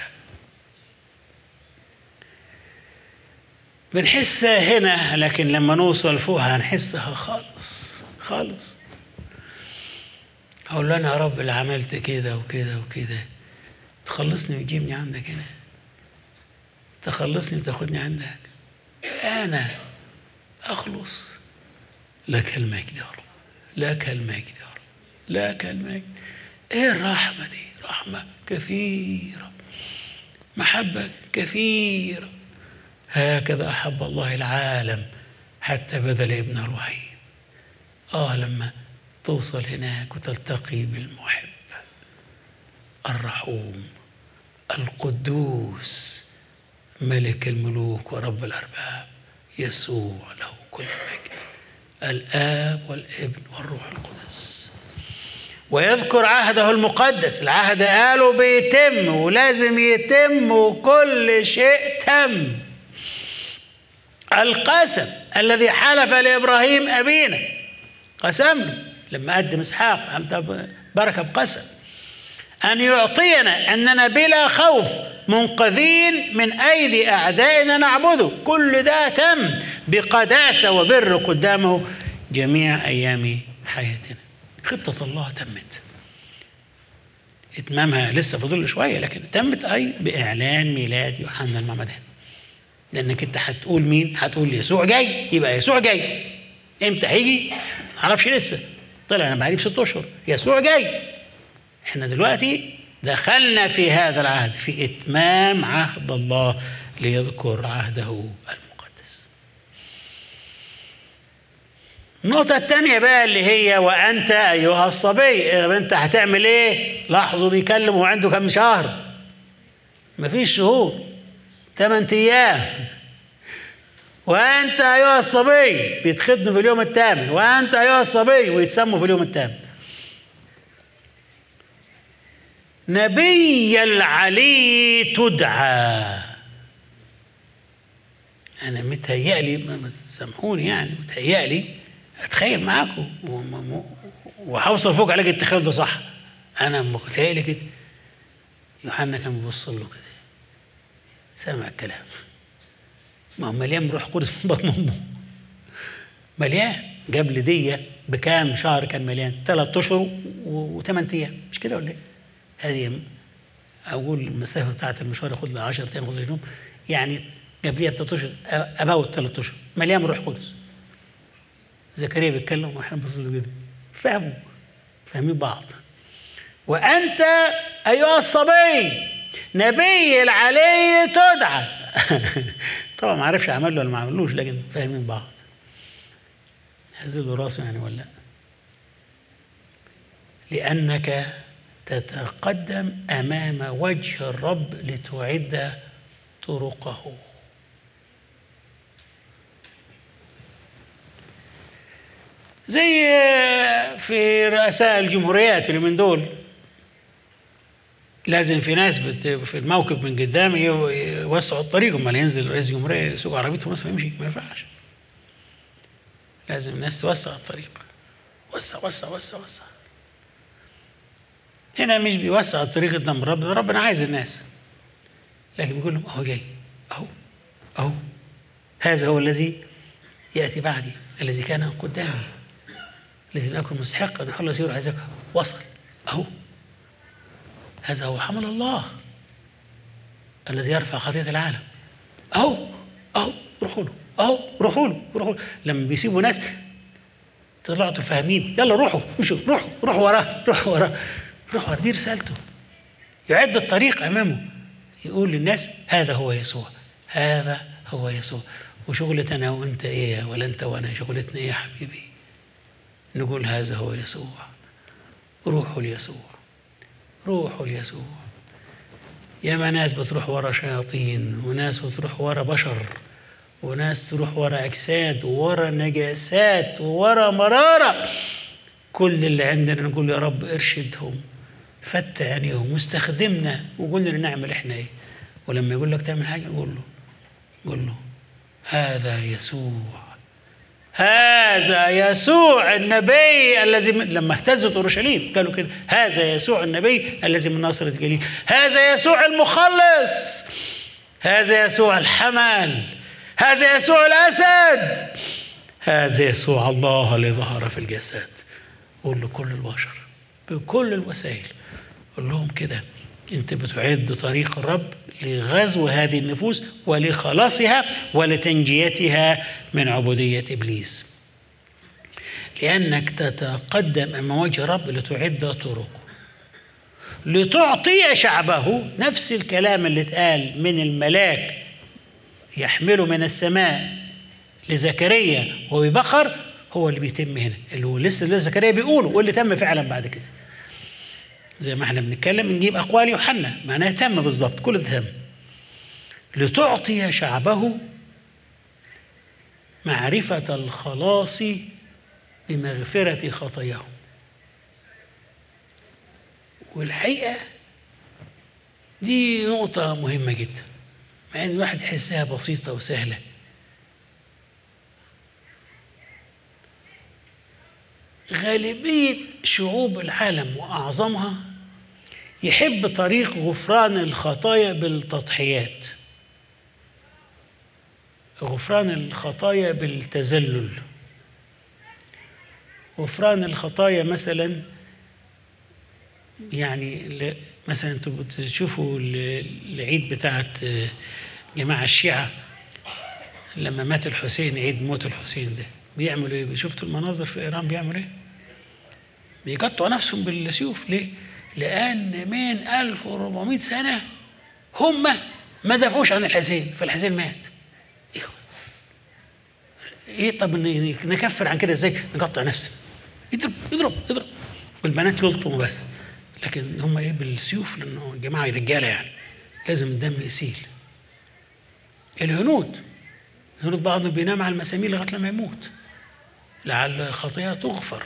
بنحسها هنا، لكن لما نوصل فوقها هنحسها خالص خالص. أقول له أنا يا رب اللي عملت كده وكده وكده، تخلصني وتجيبني عندك هنا، تخلصني وتاخدني عندك، أنا أخلص. لك المجد يا رب، لك المجد يا رب، لك المجد. إيه الرحمة دي؟ رحمة كثيرة، محبة كثيرة. هكذا أحب الله العالم حتى بذل ابنه الوحيد. آه لما توصل هناك وتلتقي بالمحب الرحوم القدوس ملك الملوك ورب الأرباب يسوع له كل مجد، الآب والابن والروح القدس. ويذكر عهده المقدس. العهد قالوا بيتم ولازم يتم وكل شيء تم. القسم الذي حلف لإبراهيم أبينا، قسم له لما قدم إسحاق بركة بقسم أن يعطينا أننا بلا خوف منقذين من أيدي أعدائنا نعبده. كل ده تم بقداسة وبر قدامه جميع أيام حياتنا. خطة الله تمت، إتمامها لسه فضل شوية، لكن تمت أي بإعلان ميلاد يوحنا المعمدان. لأنك أنت هتقول مين؟ هتقول يسوع جاي، يبقى يسوع جاي. إمتى هيجي؟ معرفش لسه، طلع أنا بعديه بست أشهر. يسوع جاي. إحنا دلوقتي دخلنا في هذا العهد، في إتمام عهد الله ليذكر عهده المقدس. النقطة الثانية بقى اللي هي وأنت أيها الصبي. أنت هتعمل إيه؟ لاحظوا بيكلم وعنده كم شهر؟ مفيش شهور، ثمان أيام. وأنت أيها الصبي بيتخدموا في اليوم الثامن. وأنت أيها الصبي ويتسموا في اليوم الثامن. نبي العلي تدعى. أنا متهيألي، ما تسامحوني يعني، متهيألي أتخيل معاكم وهوصل فوق علاج التخيل ده صح. أنا متهيألي كده يوحنا كان بيبص له كده، سامع الكلام، ما هو مليان بروح قدس من بطن أمه، مليان. جاب لي دية بكام شهر كان مليان؟ ثلاث أشهر وثمان أيام، مش كده ولا إيه؟ هذه أقول المسافة بتاعت المشوار ياخد لها عشرة أيام خمسة يوم، يعني جاب لي بثلاث أشهر أباوت ثلاث أشهر مليان بروح قدس. زكريا بيتكلم واحنا بنبص له كده، فهموا فاهمين بعض. وأنت أيها الصبي نبي العلي تدعى. طبعا ما عرفش عمل له ولا ما عملوش، لكن فاهمين بعض. هزلوا راسه يعني ولا لا؟ لأنك تتقدم أمام وجه الرب لتعد طرقه. زي في رؤساء الجمهوريات اللي من دول، لازم في ناس في الموقف من قدام يوسعوا الطريق، امال ينزل رئيس الجمهوريه يسوق عربيته مثلا يمشي؟ ما ينفعش. لازم الناس توسع الطريق، وسع وسع وسع وسع. هنا مش بيوسع الطريق قدام الرب، ربنا عايز الناس، لكن بيقول لهم اهو جاي، اهو اهو هذا هو الذي ياتي بعدي، الذي كان قدامي، الذي لم اكن مستحقا ان اخلص يروح هذا وصل، اهو هذا هو حمل الله الذي يرفع خطية العالم. اهو اهو روحوا له، اهو روحوا له روحوا له. لما بيسيبوا ناس طلعتوا فاهمين، يلا روحوا امشوا، روحوا روحوا وراه روحوا وراه روحوا وراه. دي رسالته، يعد الطريق امامه، يقول للناس هذا هو يسوع، هذا هو يسوع. وشغلتنا وانت ايه ولا انت وانا، شغلتنا ايه يا حبيبي؟ نقول هذا هو يسوع. روحوا ليسوع، روحوا ليسوع. ياما ناس بتروح ورا شياطين، وناس بتروح ورا بشر، وناس تروح ورا اجساد وورا نجاسات وورا مراره. كل اللي عندنا نقول يا رب ارشدهم فتح عينيهم واستخدمنا وقلنا له نعمل احنا ايه. ولما يقول لك تعمل حاجه قول له قول له هذا يسوع، هذا يسوع النبي الذي من... لما اهتزت اورشليم قالوا كده هذا يسوع النبي الذي من ناصرة الجليل، هذا يسوع المخلص، هذا يسوع الحمل، هذا يسوع الاسد، هذا يسوع الله اللي ظهر في الجسد. قول له كل البشر بكل الوسائل، قول لهم كده انت بتعد طريق الرب لغزو هذه النفوس ولخلاصها ولتنجيتها من عبودية إبليس، لأنك تتقدم أمام وجه الرب لتعد طرقه لتعطي شعبه نفس الكلام اللي اتقال من الملاك يحمله من السماء لزكريا وببخر، هو اللي بيتم هنا، اللي هو لسه زكريا بيقوله واللي تم فعلا بعد كده. زي ما احنا بنتكلم نجيب أقوال يوحنا معناها تم بالظبط، كل ده تم. لتعطي شعبه معرفة الخلاص بمغفرة خطاياهم. والحقيقة دي نقطة مهمة جدا، مع ان الواحد يحسها بسيطة وسهلة. غالبية شعوب العالم وأعظمها يحب طريق غفران الخطايا بالتضحيات، غفران الخطايا بالتذلل، غفران الخطايا مثلا يعني مثلا انتوا بتشوفوا العيد بتاعت جماعة الشيعة لما مات الحسين، عيد موت الحسين ده بيعملوا ايه؟ شفتوا المناظر في ايران بيعملوا ايه؟ بيقطعوا نفسهم بالسيوف. ليه؟ لان من ألف وأربعمائة سنة هم ما دافعوش عن الحسين، فالحسين مات. ايه طب نكفر عن كده ازاي؟ نقطع نفسنا، يضرب يضرب يضرب والبنات يلطموا بس، لكن هم ايه؟ بالسيوف، لانه جماعه رجاله يعني لازم الدم يسيل. الهنود الهنود بعضهم بينام على المسامير لغايه لما يموت لعل خطيئه تغفر.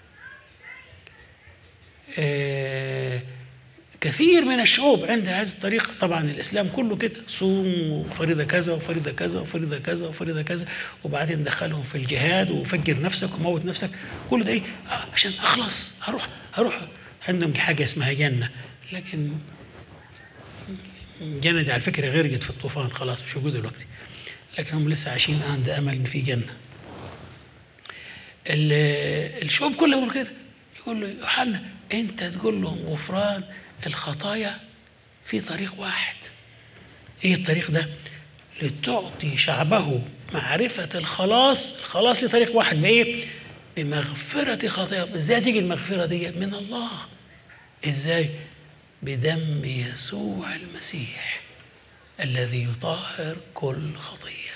آه كثير من الشعوب عند هذه الطريقة. طبعا الإسلام كله كده، صوم وفريضة كذا وفريضة كذا وفريضة كذا وفريضة كذا، وبعدين دخلهم في الجهاد وفجر نفسك وموت نفسك، كل ده إيه؟ آه عشان أخلص هروح هروح عندهم حاجة اسمها جنة، لكن الجنة دي على فكرة غرقت في الطوفان خلاص مش موجودة دلوقتي، لكن هم لسه عايشين عند أمل إن في جنة. الشعوب كلها يقول كده، يقول له يوحنا أنت تقول لهم غفران الخطايا في طريق واحد. ايه الطريق ده؟ لتعطي شعبه معرفة الخلاص، الخلاص لطريق واحد بايه؟ بمغفرة خطاياهم. ازاي تيجي المغفرة دي؟ من الله. ازاي؟ بدم يسوع المسيح الذي يطهر كل خطية،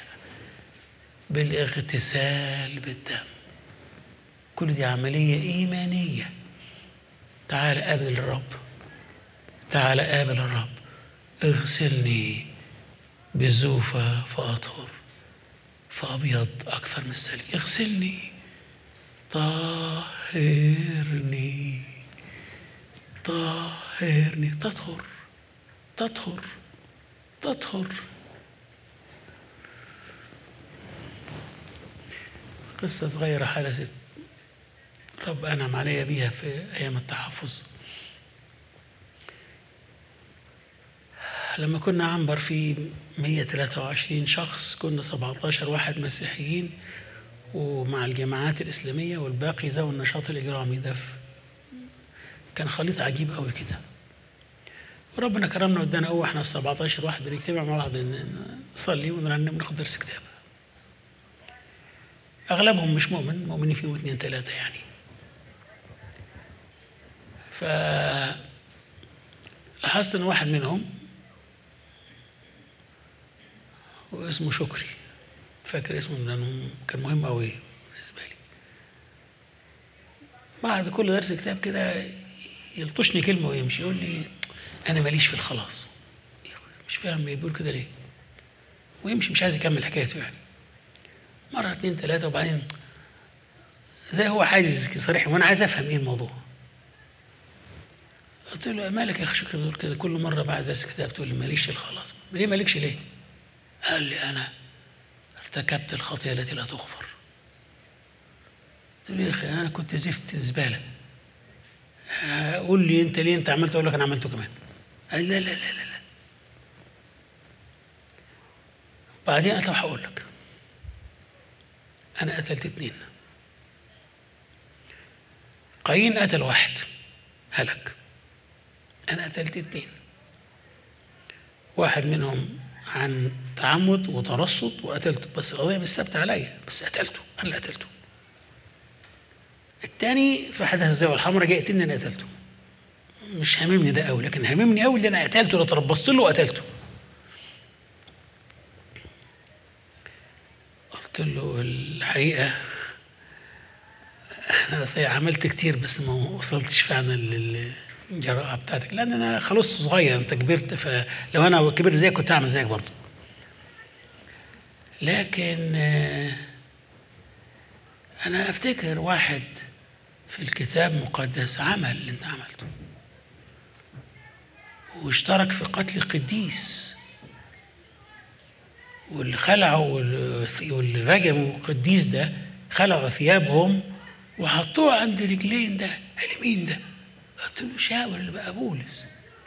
بالاغتسال بالدم. كل دي عملية إيمانية. تعال قابل الرب، تعال قابل الرب، اغسلني بالزوفة فأطهر فأبيض أكثر من الثلج. اغسلني، طهرني طهرني تطهر تطهر تطهر. قصة صغيرة حدثت رب أنعم علي بيها في أيام التحفظ. لما كنا عنبر في مئة وثلاثة وعشرين شخص، كنا سبعة عشر واحد مسيحيين ومع الجماعات الإسلامية والباقي ذوي النشاط الإجرامي. ده كان خليط عجيب قوي كده، وربنا كرمنا ودانا قوة. احنا السبعة عشر واحد بنجتمع مع بعض نصلي ونرنم وناخد درس كتاب. أغلبهم مش مؤمن، مؤمنين فيهم اثنين ثلاثة يعني. فلاحظت إن واحد منهم واسمه شكري، فاكر اسمه لأنه كان مهم قوي بالنسبة لي. بعد كل درس كتاب كده يلطشني كلمة ويمشي، يقول لي أنا ماليش في الخلاص. مش فاهم بيقول كده ليه، ويمشي مش عايز يكمل حكايته يعني. مرة اتنين تلاتة وبعدين زي هو عايز يصارحني وأنا عايز أفهم إيه الموضوع. قلت له مالك يا اخي شكري بتقول كده كل مره بعد درس كتاب تقول لي ماليش الخلاص. ليه مالكش ليه؟ قال لي انا ارتكبت الخطيئه التي لا تغفر. قلت له يا اخي انا كنت زفت زباله، قول لي انت ليه انت عملت؟ اقول لك انا عملته كمان. قال لا لا لا لا, لا. بعدين قلت له هقول لك انا قتلت اتنين. قايين قتل واحد هلك، انا قتلت اتنين، واحد منهم عن تعمد وترصد وقتلته، بس القضيه مش ثابته عليا، بس قتلته انا اللي قتلته. الثاني في حدث الزاويه الحمراء جاي يقتلني انا قتلته. مش هاممني ده قوي، لكن هاممني قوي اللي انا قتلته، اللي تربصت له وقتلته. قلت له الحقيقه انا عملت كتير بس ما وصلتش فعلا للجراءه بتاعتك، لان انا خلاص صغير، انت كبرت، فلو انا كبرت زيك كنت هعمل زيك برضه. لكن انا افتكر واحد في الكتاب المقدس عمل اللي انت عملته واشترك في قتل قديس، واللي خلعوا واللي رجموا القديس ده خلعوا ثيابهم وحطوه عند رجلين ده. قال لي مين ده؟ قلت له شاول اللي بقى بولس.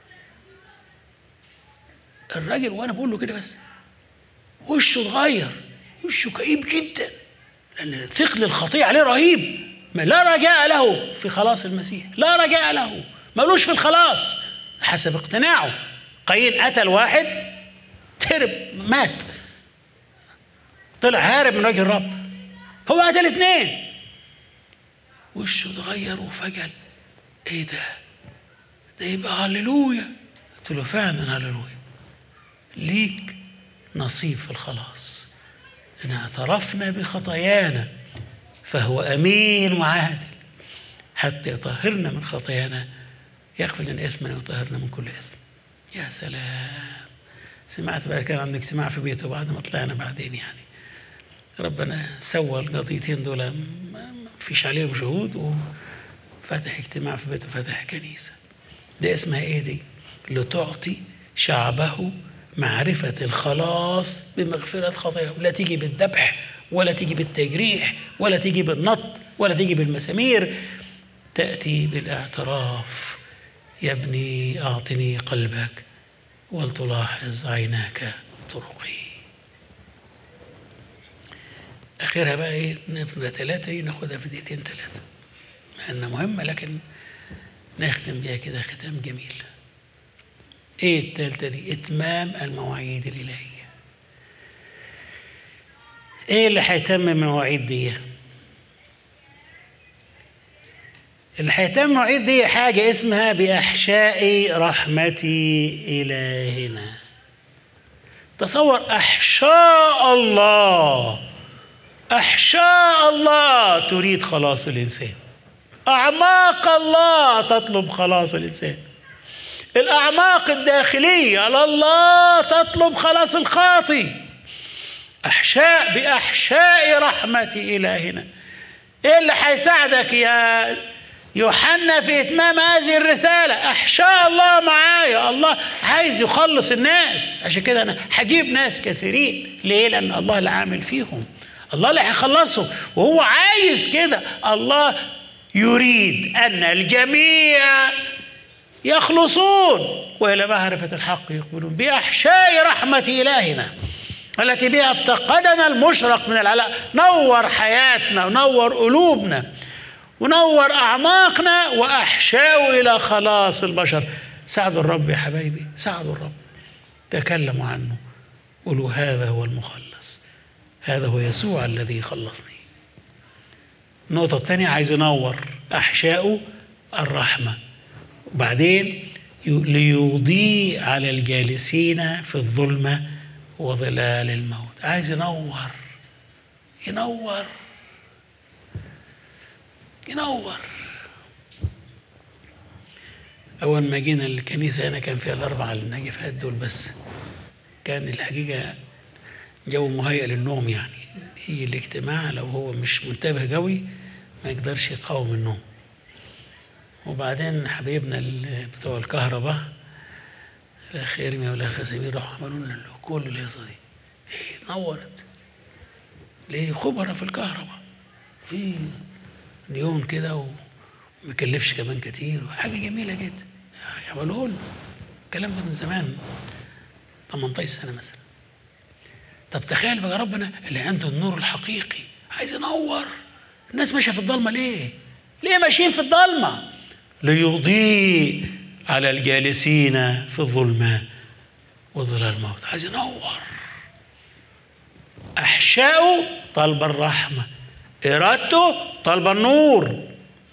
الراجل وانا بقول له كده بس وشه اتغير، وشه كئيب جدا، لان ثقل الخطيئه عليه رهيب، ما لا رجاء له في خلاص المسيح، لا رجاء له، ملوش في الخلاص حسب اقتناعه. قايين قتل واحد، تهرب، مات، طلع هارب من وجه الرب. هو قتل اثنين، وشه اتغير وفجل. ايه ده؟ ده يبقى هللويا. قلت له فعلا هللويا، ليك نصيب في الخلاص، ان اعترفنا بخطايانا فهو امين وعادل حتى يطهرنا من خطايانا، يغفر لنا اثمنا ويطهرنا من كل اثم. يا سلام. سمعت بعد كده عندنا اجتماع في بيته بعد ما طلعنا بعدين، يعني ربنا سوى القضيتين دول ما فيش عليهم شهود، وفتح اجتماع في بيته، فتح كنيسه. ده اسمها ايه دي؟ لتعطي شعبه معرفة الخلاص بمغفرة خطاياهم. لا تيجي بالذبح ولا تيجي بالتجريح ولا تيجي بالنط ولا تيجي بالمسامير، تأتي بالاعتراف. يا ابني أعطني قلبك ولتلاحظ عيناك طرقي. آخرها بقى إيه؟ نبقى ثلاثة، ناخدها في دقيقتين ثلاثة، مع إنها مهمة لكن نختم بيها كده ختام جميل. ايه التالتة دي؟ اتمام المواعيد الالهيه. ايه اللي هيتمم المواعيد دي؟ اللي هيتمم المواعيد دي حاجه اسمها باحشاء رحمتي الهنا. تصور احشاء الله، احشاء الله تريد خلاص الانسان، اعماق الله تطلب خلاص الانسان، الأعماق الداخلية لله تطلب خلاص الخاطي. أحشاء بأحشاء رحمة إلهنا. إيه اللي هيساعدك يا يوحنا في إتمام هذه الرسالة؟ أحشاء الله معايا. الله عايز يخلص الناس، عشان كده أنا هجيب ناس كثيرين. ليه؟ لأن الله اللي عامل فيهم، الله اللي هيخلصهم، وهو عايز كده. الله يريد أن الجميع يخلصون وإلى معرفة الحق يقبلون. بأحشاء رحمة إلهنا التي بها افتقدنا المشرق من العلاء. نور حياتنا ونور قلوبنا ونور أعماقنا وأحشاء إلى خلاص البشر. ساعدوا الرب يا حبايبي، ساعدوا الرب، تكلموا عنه، قولوا هذا هو المخلص، هذا هو يسوع الذي خلصني. النقطة الثانية عايز ينور أحشاء الرحمة، وبعدين ليضيء على الجالسين في الظلمة وظلال الموت. عايز ينور ينور ينور. أول ما جينا الكنيسة هنا كان فيها الأربعة النجفات دول، بس كان الحقيقة جو مهيئ للنوم، يعني يجي الاجتماع لو هو مش منتبه قوي ما يقدرش يقاوم النوم. وبعدين حبايبنا ال- بتوع الكهرباء الأخ إرميا والأخ سمير راحوا عملوا لنا كل الهيصة دي. إيه نورت ليه؟ خبرة في الكهرباء، في نيون كده ومكلفش كمان كتير وحاجة جميلة جدا يعملوه لنا. الكلام ده من زمان تمنتاشر سنة مثلا. طب تخيل بقى ربنا اللي عنده النور الحقيقي عايز ينور الناس ماشية في الضلمة ليه؟ ليه ماشيين في الضلمة؟ ليضيء على الجالسين في الظلمة وظلال الموت. عايز ينور. أحشاؤه طلب الرحمة، إرادته طلب النور،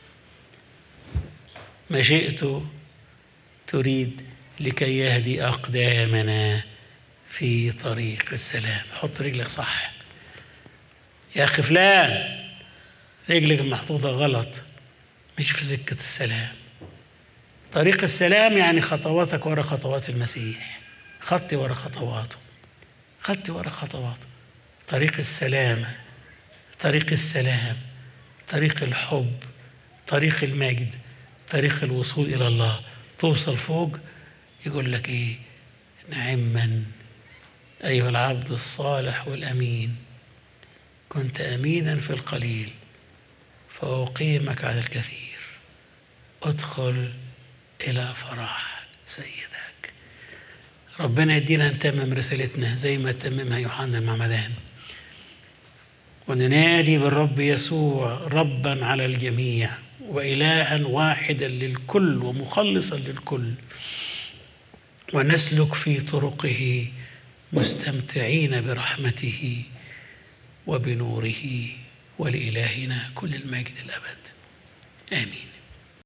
مشيئته تريد لكي يهدي أقدامنا في طريق السلام. حط رجلك صح يا أخي فلان، رجلك محطوطة غلط، مش في سكة السلام. طريق السلام يعني خطواتك ورا خطوات المسيح، خطي ورا خطواته، خطي ورا خطواته. طريق السلامة، طريق السلام، طريق الحب، طريق المجد، طريق الوصول إلى الله. توصل فوق يقول لك إيه؟ نعما أيها العبد الصالح والأمين، كنت أمينا في القليل فأقيمك على الكثير، ادخل إلى فرح سيدك. ربنا يدينا نتمم رسالتنا زي ما تممها يوحنا المعمدان، وننادي بالرب يسوع ربا على الجميع وإلها واحدا للكل ومخلصا للكل، ونسلك في طرقه مستمتعين برحمته وبنوره، ولإلهنا كل المجد الأبد. آمين.